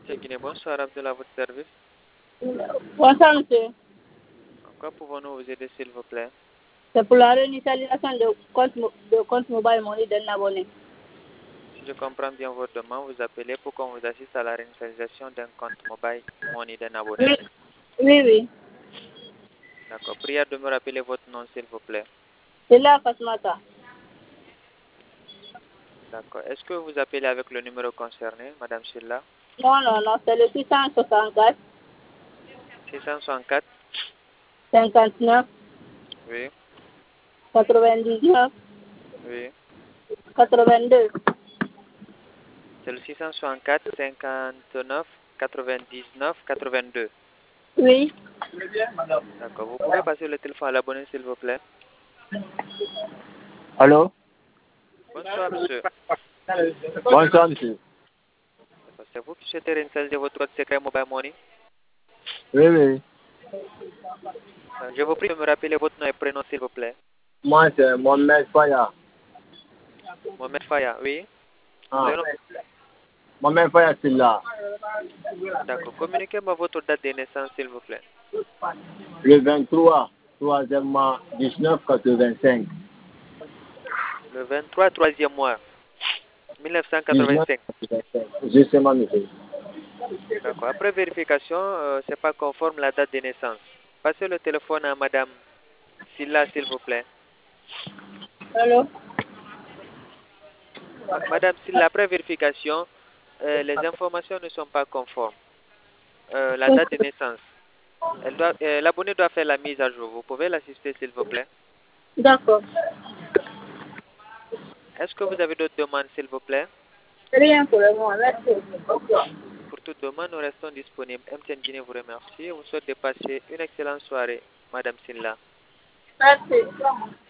MTN Guinée, bonsoir Abdullah, à votre service. Bonsoir, monsieur. En quoi pouvons-nous vous aider, s'il vous plaît? C'est pour la réinitialisation de compte mobile money d'un abonné. Si je comprends bien votre demande, vous appelez pour qu'on vous assiste à la réinitialisation d'un compte mobile money d'un abonné. Oui, oui, oui. D'accord. Prière de me rappeler votre nom, s'il vous plaît. C'est là, Fatmata. D'accord. Est-ce que vous appelez avec le numéro concerné, Madame Silla? Non, non, non, c'est le 664 664? 59 Oui, 99 oui. 82. C'est le 664 59 99 82. Oui. D'accord. Vous pouvez passer le téléphone à l'abonné, s'il vous plaît. Allô? Bonsoir, monsieur. Bonsoir, monsieur. D'accord. C'est vous qui souhaitez réinitialiser votre code secret mobile money? Oui, oui. Je vous prie de me rappeler votre nom et prénom, s'il vous plaît. Moi, c'est Mohamed Faya. Mohamed Faya, oui. Ah. Le nom- Mohamed Faya, c'est là. D'accord. Communiquez-moi votre date de naissance, s'il vous plaît. Le 23, troisième mois, 1985. Le 23, troisième mois, 1985. 1985. Justement, monsieur. D'accord. Après vérification, c'est pas conforme la date de naissance. Passez le téléphone à Madame Silla, s'il vous plaît. Allô? Madame Silla, après vérification, les informations ne sont pas conformes. La date de naissance. L'abonné doit faire la mise à jour. Vous pouvez l'assister, s'il vous plaît. D'accord. Est-ce que vous avez d'autres demandes, s'il vous plaît? Rien pour le moment, merci. Pour toute demande, nous restons disponibles. MTN Guinée vous remercie et vous souhaite de passer une excellente soirée, Madame Silla. Merci.